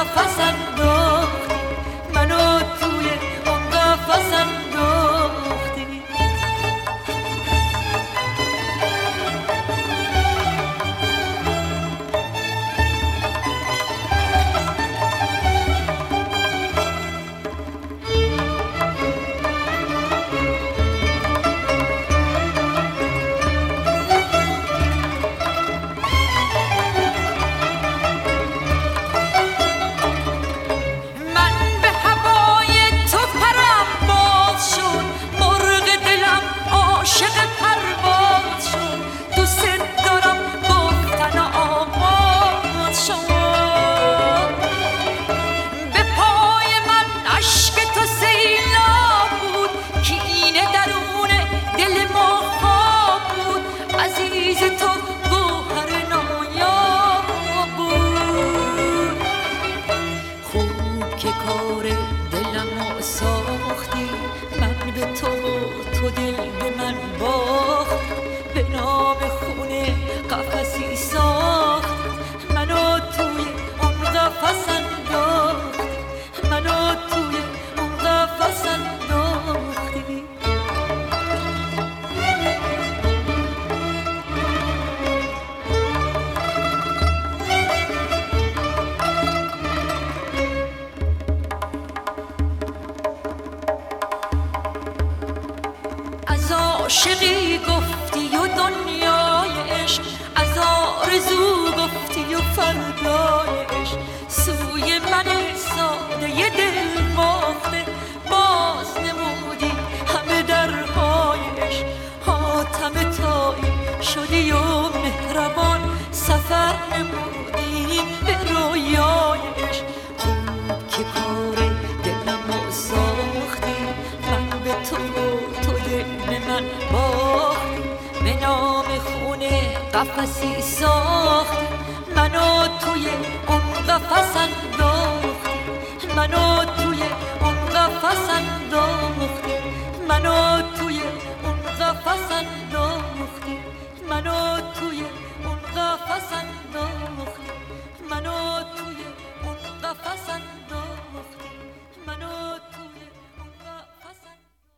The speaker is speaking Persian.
قفس انداختی، منو توی اون قفس انداختی. عاشقی گفتی و دنیای عشق، از آرزو گفتی و فردای عشق، سوی من ساده دل باخته باز نمودی همه درهای عشق. حاتم تایی شدی و مهربان سفر نمودی به رویای عشق. خوب که کار دلمو ساختی، من به تو دل من باختی، به نام خونه قفسی ساختی، منو توی اون قفس انداختی، منو توی اون قفس انداختی، منو توی اون قفس انداختی، منو توی اون قفس انداختی.